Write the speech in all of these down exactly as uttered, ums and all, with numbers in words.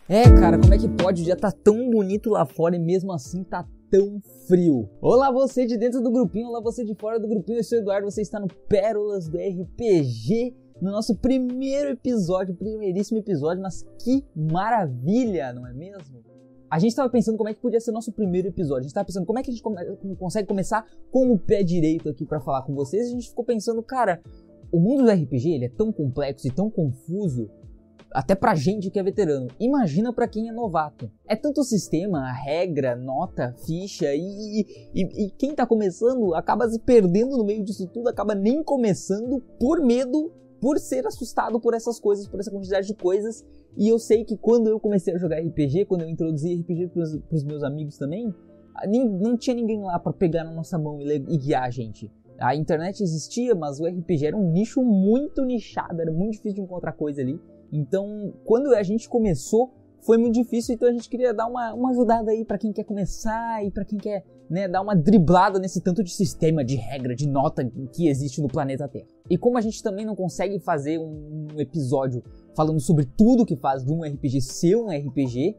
É, cara, como é que pode? O dia tá tão bonito lá fora e mesmo assim tá tão frio. Olá você de dentro do grupinho, olá você de fora do grupinho, eu sou o Eduardo, você está no Pérolas do R P G, no nosso primeiro episódio, primeiríssimo episódio, mas que maravilha, não é mesmo? A gente estava pensando como é que podia ser o nosso primeiro episódio, a gente estava pensando como é que a gente come- consegue começar com o pé direito aqui para falar com vocês, e a gente ficou pensando, cara, o mundo do R P G ele é tão complexo e tão confuso, até pra gente que é veterano, imagina pra quem é novato. É tanto sistema, regra, nota, ficha e, e, e quem tá começando acaba se perdendo no meio disso tudo, acaba nem começando por medo, por ser assustado por essas coisas, por essa quantidade de coisas. E eu sei que quando eu comecei a jogar R P G, quando eu introduzi R P G pros, pros meus amigos também, nem, não tinha ninguém lá pra pegar na nossa mão e, e guiar a gente. A internet existia, mas o R P G era um nicho muito nichado, era muito difícil de encontrar coisa ali. Então, quando a gente começou, foi muito difícil, então a gente queria dar uma, uma ajudada aí pra quem quer começar e pra quem quer, né, dar uma driblada nesse tanto de sistema, de regra, de nota que existe no planeta Terra. E como a gente também não consegue fazer um episódio falando sobre tudo que faz de um R P G ser um R P G,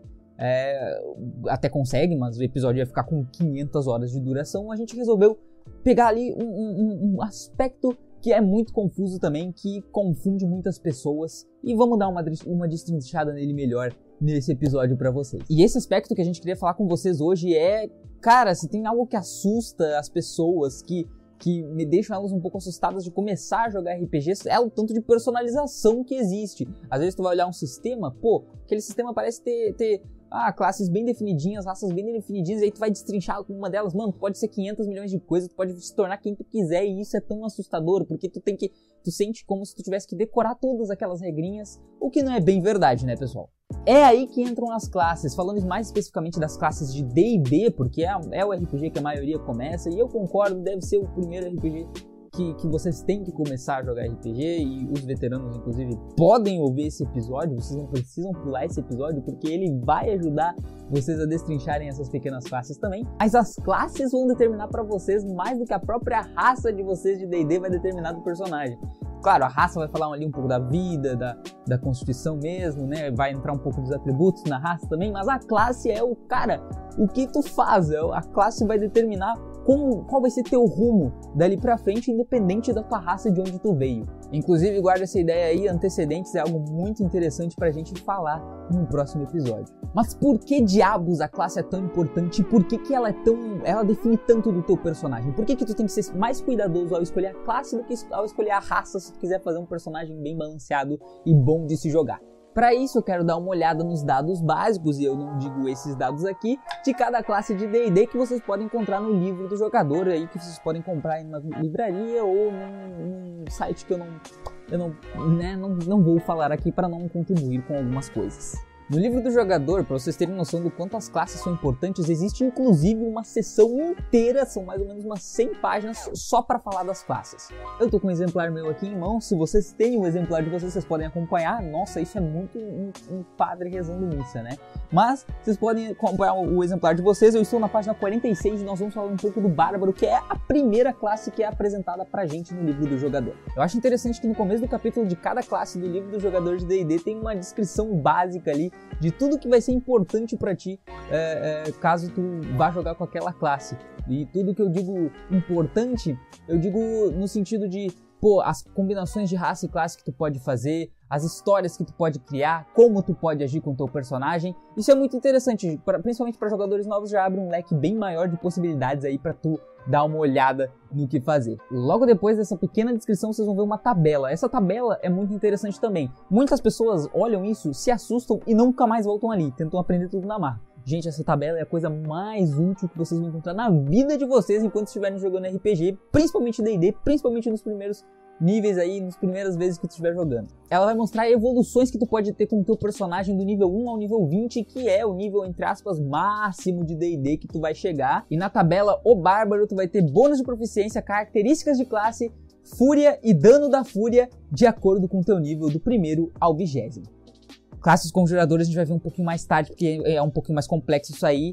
é, até consegue, mas o episódio ia ficar com quinhentas horas de duração, a gente resolveu pegar ali um, um, um aspecto que é muito confuso também, que confunde muitas pessoas, e vamos dar uma, uma destrinchada nele melhor nesse episódio pra vocês. E esse aspecto que a gente queria falar com vocês hoje é, cara, se tem algo que assusta as pessoas, que, que me deixam elas um pouco assustadas de começar a jogar R P G, é o tanto de personalização que existe. Às vezes tu vai olhar um sistema, pô, aquele sistema parece ter... ter Ah, classes bem definidinhas, raças bem definidinhas, e aí tu vai destrinchar com uma delas, mano, pode ser quinhentos milhões de coisas, tu pode se tornar quem tu quiser, e isso é tão assustador, porque tu tem que, tu sente como se tu tivesse que decorar todas aquelas regrinhas, o que não é bem verdade, né, pessoal? É aí que entram as classes, falando mais especificamente das classes de D e D, porque é, é o R P G que a maioria começa, e eu concordo, deve ser o primeiro R P G Que, que vocês têm que começar a jogar R P G, e os veteranos inclusive podem ouvir esse episódio, vocês não precisam pular esse episódio porque ele vai ajudar vocês a destrincharem essas pequenas classes também, mas as classes vão determinar para vocês mais do que a própria raça de vocês de D e D vai determinar do personagem. Claro, a raça vai falar ali um pouco da vida, da, da constituição mesmo, né? Vai entrar um pouco dos atributos na raça também, mas a classe é o, cara, o que tu faz, a classe vai determinar como, qual vai ser teu rumo dali pra frente, independente da tua raça e de onde tu veio. Inclusive, guarda essa ideia aí, antecedentes é algo muito interessante pra gente falar no próximo episódio. Mas por que diabos a classe é tão importante? Por que que ela é tão, ela define tanto do teu personagem? Por que que tu tem que ser mais cuidadoso ao escolher a classe do que ao escolher a raça, se tu quiser fazer um personagem bem balanceado e bom de se jogar? Para isso eu quero dar uma olhada nos dados básicos, e eu não digo esses dados aqui, de cada classe de D e D que vocês podem encontrar no livro do jogador, aí que vocês podem comprar em uma livraria ou num, num site que eu não, eu não, né, não, não vou falar aqui para não contribuir com algumas coisas. No livro do jogador, para vocês terem noção do quanto as classes são importantes, existe inclusive uma seção inteira, são mais ou menos umas cem páginas só para falar das classes. Eu tô com um exemplar meu aqui em mão, se vocês têm um exemplar de vocês, vocês podem acompanhar. Nossa, isso é muito um, um padre rezando missa, né? Mas vocês podem acompanhar o, o exemplar de vocês. Eu estou na página quarenta e seis e nós vamos falar um pouco do Bárbaro, que é a primeira classe que é apresentada pra gente no livro do jogador. Eu acho interessante que no começo do capítulo de cada classe do livro do jogador de D e D tem uma descrição básica ali de tudo que vai ser importante pra ti é, é, caso tu vá jogar com aquela classe. E tudo que eu digo importante, eu digo no sentido de, pô, as combinações de raça e classe que tu pode fazer, as histórias que tu pode criar, como tu pode agir com o teu personagem. Isso é muito interessante, pra, principalmente para jogadores novos, já abre um leque bem maior de possibilidades aí pra tu dar uma olhada no que fazer. Logo depois dessa pequena descrição vocês vão ver uma tabela. Essa tabela é muito interessante também. Muitas pessoas olham isso, se assustam e nunca mais voltam ali, tentam aprender tudo na marra. Gente, essa tabela é a coisa mais útil que vocês vão encontrar na vida de vocês enquanto estiverem jogando R P G, principalmente D e D, principalmente nos primeiros níveis aí, nas primeiras vezes que tu estiver jogando. Ela vai mostrar evoluções que tu pode ter com o teu personagem do nível um ao nível vinte, que é o nível, entre aspas, máximo de D e D que tu vai chegar. E na tabela, o Bárbaro, tu vai ter bônus de proficiência, características de classe, fúria e dano da fúria, de acordo com o teu nível do primeiro ao vigésimo. Classes conjuradores a gente vai ver um pouquinho mais tarde, porque é um pouquinho mais complexo isso aí.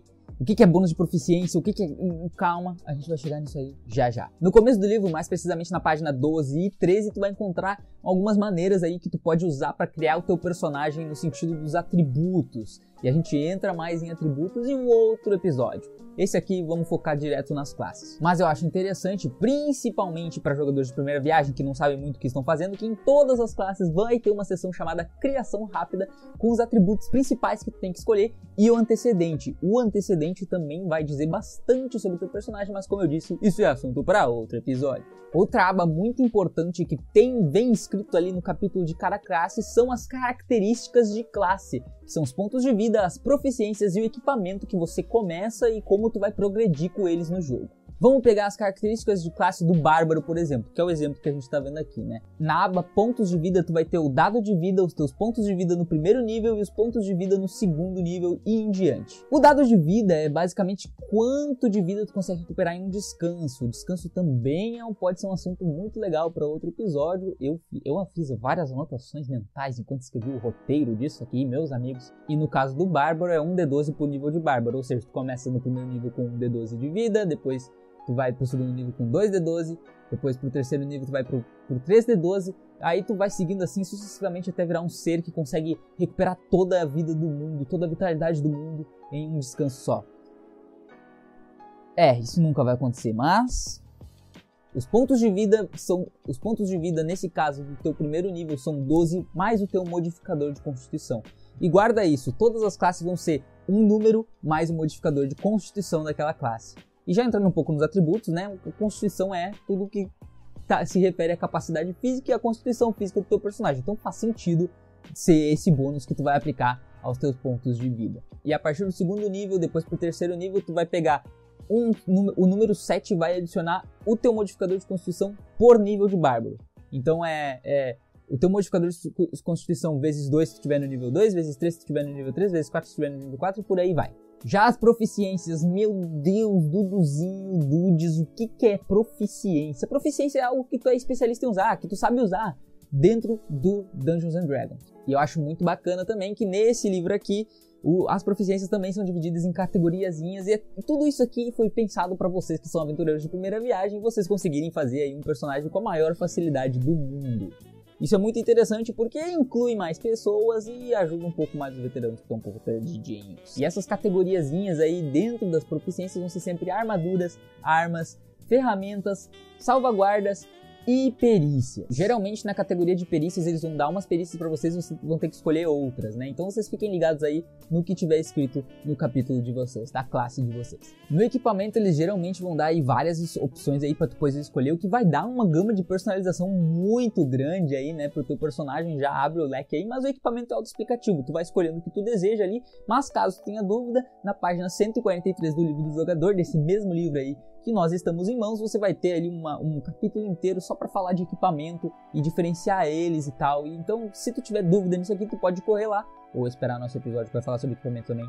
o que que é bônus de proficiência, o que que é... Calma, a gente vai chegar nisso aí já já. No começo do livro, mais precisamente na página doze e treze, tu vai encontrar algumas maneiras aí que tu pode usar para criar o teu personagem no sentido dos atributos. E a gente entra mais em atributos em um outro episódio. Esse aqui vamos focar direto nas classes. Mas eu acho interessante, principalmente para jogadores de primeira viagem que não sabem muito o que estão fazendo, que em todas as classes vai ter uma seção chamada Criação Rápida com os atributos principais que tu tem que escolher e o antecedente. O antecedente também vai dizer bastante sobre o teu personagem, mas como eu disse, isso é assunto para outro episódio. Outra aba muito importante que tem bem escrito ali no capítulo de cada classe são as características de classe, que são os pontos de vida, as proficiências e o equipamento que você começa e como tu vai progredir com eles no jogo. Vamos pegar as características de classe do Bárbaro, por exemplo, que é o exemplo que a gente está vendo aqui, né? Na aba pontos de vida, tu vai ter o dado de vida, os teus pontos de vida no primeiro nível e os pontos de vida no segundo nível e em diante. O dado de vida é basicamente quanto de vida tu consegue recuperar em um descanso. O descanso também é um, pode ser um assunto muito legal para outro episódio. Eu, eu fiz várias anotações mentais enquanto escrevi o roteiro disso aqui, meus amigos. E no caso do Bárbaro é um D doze por nível de Bárbaro, ou seja, tu começa no primeiro nível com um D doze de vida, depois tu vai pro segundo nível com dois D doze, depois pro terceiro nível tu vai pro, pro três D doze, aí tu vai seguindo assim sucessivamente até virar um ser que consegue recuperar toda a vida do mundo, toda a vitalidade do mundo em um descanso só. É, isso nunca vai acontecer, mas os pontos de vida são, os pontos de vida nesse caso do teu primeiro nível são doze mais o teu modificador de constituição. E guarda isso, todas as classes vão ser um número mais o modificador de constituição daquela classe. E já entrando um pouco nos atributos, né? A constituição é tudo que tá, se refere à capacidade física e à constituição física do teu personagem. Então faz sentido ser esse bônus que tu vai aplicar aos teus pontos de vida. E a partir do segundo nível, depois pro terceiro nível, tu vai pegar um, o número sete e vai adicionar o teu modificador de constituição por nível de Bárbaro. Então é, é o teu modificador de constituição vezes dois se estiver no nível dois, vezes três se estiver no nível três, vezes quatro se estiver no nível quatro e por aí vai. Já as proficiências, meu Deus, Duduzinho, Dudes, o que que é proficiência? Proficiência é algo que tu é especialista em usar, que tu sabe usar dentro do Dungeons and Dragons. E eu acho muito bacana também que nesse livro aqui, o, as proficiências também são divididas em categoriazinhas e é, tudo isso aqui foi pensado para vocês que são aventureiros de primeira viagem, vocês conseguirem fazer aí um personagem com a maior facilidade do mundo. Isso é muito interessante porque inclui mais pessoas e ajuda um pouco mais os veteranos que estão um pouco perdidinhos. E essas categoriazinhas aí dentro das proficiências vão ser sempre armaduras, armas, ferramentas, salvaguardas e perícias. Geralmente na categoria de perícias eles vão dar umas perícias para vocês e vocês vão ter que escolher outras, né? Então vocês fiquem ligados aí no que tiver escrito no capítulo de vocês, da classe de vocês. No equipamento eles geralmente vão dar aí várias opções aí para tu depois escolher, o que vai dar uma gama de personalização muito grande aí, né, pro teu personagem, já abre o leque aí, mas o equipamento é autoexplicativo, tu vai escolhendo o que tu deseja ali, mas caso tu tenha dúvida, na página cento e quarenta e três do livro do jogador, desse mesmo livro aí que nós estamos em mãos, você vai ter ali uma, um capítulo inteiro só para falar de equipamento e diferenciar eles e tal. E então, se tu tiver dúvida nisso aqui, tu pode correr lá ou esperar nosso episódio que vai falar sobre equipamento também.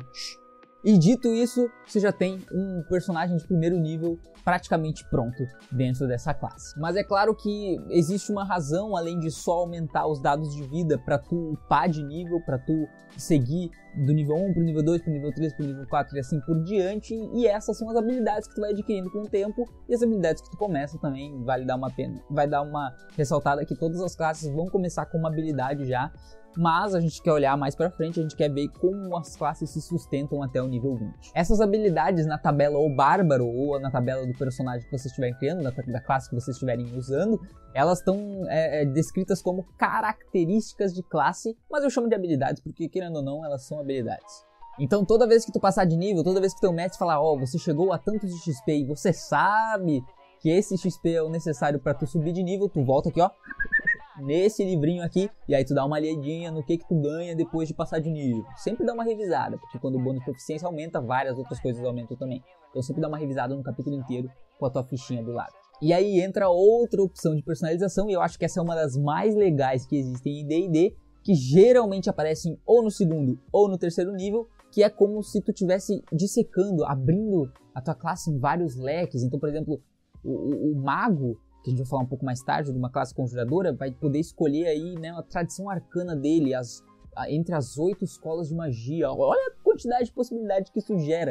E dito isso, você já tem um personagem de primeiro nível praticamente pronto dentro dessa classe. Mas é claro que existe uma razão, além de só aumentar os dados de vida para tu upar de nível, para tu seguir do nível um pro nível dois, pro nível três, pro nível quatro e assim por diante. E essas são as habilidades que tu vai adquirindo com o tempo e as habilidades que tu começa também, vale dar uma pena. Vai dar uma ressaltada que todas as classes vão começar com uma habilidade já. Mas a gente quer olhar mais pra frente, a gente quer ver como as classes se sustentam até o nível vinte. Essas habilidades na tabela ou Bárbaro, ou na tabela do personagem que vocês estiverem criando, da, da classe que vocês estiverem usando, elas estão é, é, descritas como características de classe, mas eu chamo de habilidades porque, querendo ou não, elas são habilidades. Então toda vez que tu passar de nível, toda vez que teu mestre falar, ó, oh, você chegou a tantos de X P e você sabe que esse X P é o necessário pra tu subir de nível, tu volta aqui, ó, nesse livrinho aqui, e aí tu dá uma olhadinha no que que tu ganha depois de passar de nível. Sempre dá uma revisada, porque quando o bônus de proficiência aumenta, várias outras coisas aumentam também. Então sempre dá uma revisada no capítulo inteiro com a tua fichinha do lado. E aí entra outra opção de personalização, e eu acho que essa é uma das mais legais que existem em D e D, que geralmente aparecem ou no segundo ou no terceiro nível, que é como se tu estivesse dissecando, abrindo a tua classe em vários leques. Então, por exemplo, o, o, o mago, que a gente vai falar um pouco mais tarde, de uma classe conjuradora, vai poder escolher aí, né, a tradição arcana dele, as, a, entre as oito escolas de magia. Olha a quantidade de possibilidades que isso gera.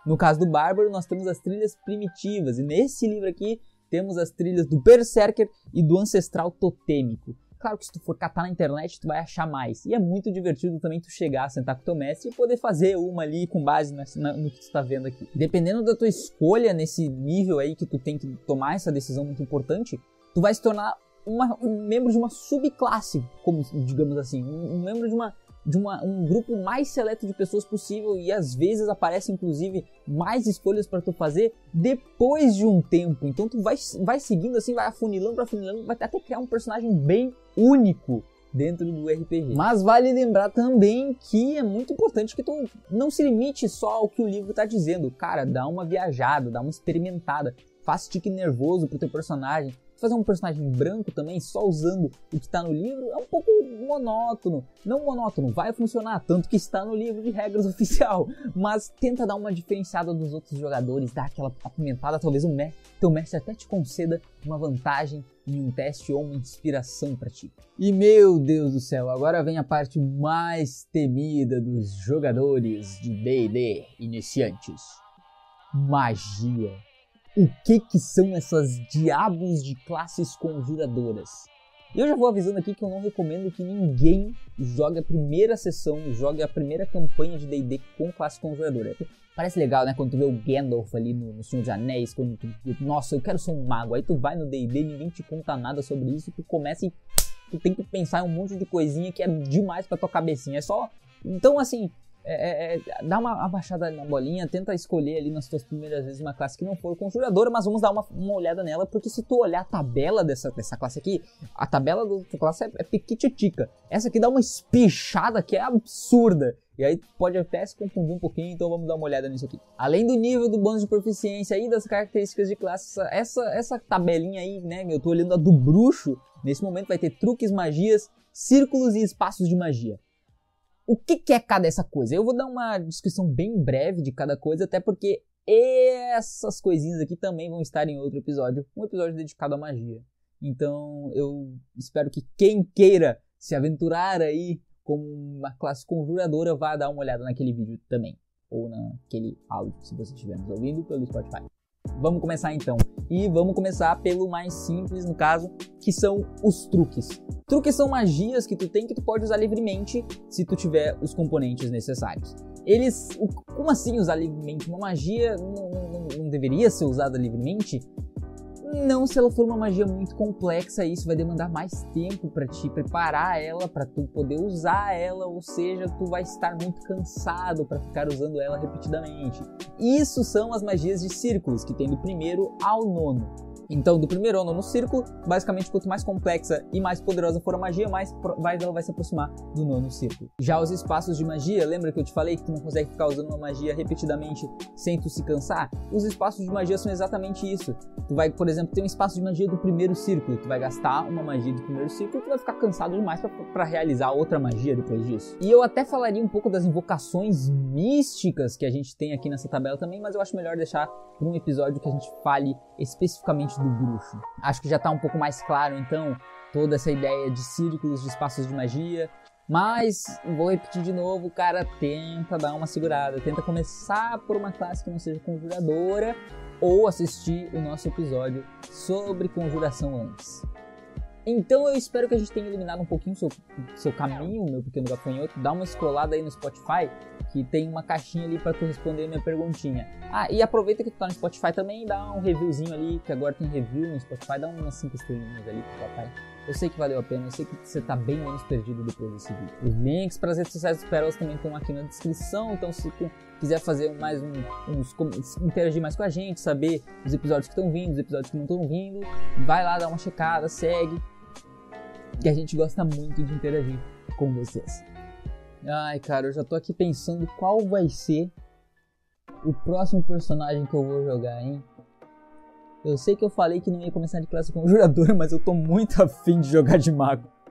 No caso do Bárbaro, nós temos as trilhas primitivas, e nesse livro aqui temos as trilhas do Berserker e do Ancestral Totêmico. Claro que se tu for catar na internet, tu vai achar mais. E é muito divertido também tu chegar, sentar com o teu mestre e poder fazer uma ali com base nessa, no que tu tá vendo aqui. Dependendo da tua escolha nesse nível aí que tu tem que tomar essa decisão muito importante, tu vai se tornar uma, um membro de uma subclasse, como digamos assim, um, um membro de uma... de uma, um grupo mais seleto de pessoas possível, e às vezes aparece inclusive mais escolhas para tu fazer depois de um tempo. Então tu vai, vai seguindo assim, vai afunilando, afunilando, vai até criar um personagem bem único dentro do R P G. Mas vale lembrar também que é muito importante que tu não se limite só ao que o livro tá dizendo. Cara, dá uma viajada, dá uma experimentada, faz tique nervoso pro teu personagem. Fazer um personagem branco também, só usando o que está no livro, é um pouco monótono. Não monótono, vai funcionar, tanto que está no livro de regras oficial. Mas tenta dar uma diferenciada dos outros jogadores, dar aquela apimentada, talvez o mestre, teu mestre até te conceda uma vantagem em um teste ou uma inspiração para ti. E meu Deus do céu, agora vem a parte mais temida dos jogadores de D e D iniciantes. Magia. O que que são essas diabos de classes conjuradoras? E eu já vou avisando aqui que eu não recomendo que ninguém jogue a primeira sessão, jogue a primeira campanha de D e D com classe conjuradora. Parece legal, né? Quando tu vê o Gandalf ali no, no Senhor dos Anéis, quando tu, nossa, eu quero ser um mago. Aí tu vai no D e D, ninguém te conta nada sobre isso, tu começa e tu tem que pensar em um monte de coisinha que é demais pra tua cabecinha. É só... Então, assim... É, é, dá uma abaixada na bolinha, tenta escolher ali nas tuas primeiras vezes uma classe que não for conjuradora, mas vamos dar uma, uma olhada nela, porque se tu olhar a tabela dessa, dessa classe aqui, a tabela da classe é, é piquititica. Essa aqui dá uma espichada que é absurda, e aí pode até se confundir um pouquinho, então vamos dar uma olhada nisso aqui. Além do nível do bônus de proficiência e das características de classe, essa, essa tabelinha aí, né, eu tô olhando a do bruxo, nesse momento vai ter truques, magias, círculos e espaços de magia. O que, que é cada essa coisa? Eu vou dar uma descrição bem breve de cada coisa, até porque essas coisinhas aqui também vão estar em outro episódio, um episódio dedicado à magia. Então eu espero que quem queira se aventurar aí como uma classe conjuradora vá dar uma olhada naquele vídeo também, ou naquele áudio, se você estiver nos ouvindo pelo Spotify. Vamos começar então, e vamos começar pelo mais simples no caso, que são os truques. Truques são magias que tu tem que tu pode usar livremente se tu tiver os componentes necessários. Eles, como assim usar livremente? Uma magia não, não, não deveria ser usada livremente? Não, se ela for uma magia muito complexa, isso vai demandar mais tempo para te preparar ela, para tu poder usar ela, ou seja, tu vai estar muito cansado para ficar usando ela repetidamente. Isso são as magias de círculos, que tem do primeiro ao nono. Então, do primeiro ao nono círculo, basicamente, quanto mais complexa e mais poderosa for a magia, mais, mais ela vai se aproximar do nono círculo. Já os espaços de magia, lembra que eu te falei que tu não consegue ficar usando uma magia repetidamente sem tu se cansar? Os espaços de magia são exatamente isso. Tu vai, por exemplo, ter um espaço de magia do primeiro círculo, tu vai gastar uma magia do primeiro círculo e tu vai ficar cansado demais para realizar outra magia depois disso. E eu até falaria um pouco das invocações místicas que a gente tem aqui nessa tabela também, mas eu acho melhor deixar para um episódio que a gente fale especificamente do bruxo. Acho que já está um pouco mais claro, então, toda essa ideia de círculos, de espaços de magia. Mas, vou repetir de novo, cara, tenta dar uma segurada. Tenta começar por uma classe que não seja conjuradora ou assistir o nosso episódio sobre conjuração antes. Então eu espero que a gente tenha iluminado um pouquinho o seu, seu caminho, meu pequeno gafanhoto. Dá uma scrollada aí no Spotify, que tem uma caixinha ali para tu responder a minha perguntinha. Ah, e aproveita que tu tá no Spotify também e dá um reviewzinho ali, que agora tem review no Spotify, dá umas cinco estrelinhas ali pro papai. Eu sei que valeu a pena, eu sei que você tá bem menos perdido depois desse vídeo. Os links para as redes sociais dos Pérolas também estão aqui na descrição, então se tu quiser fazer mais um, uns, interagir mais com a gente, saber os episódios que estão vindo, os episódios que não estão vindo, vai lá, dá uma checada, segue, que a gente gosta muito de interagir com vocês. Ai, cara, eu já tô aqui pensando qual vai ser o próximo personagem que eu vou jogar, hein? Eu sei que eu falei que não ia começar de classe conjuradora, mas eu tô muito afim de jogar de mago.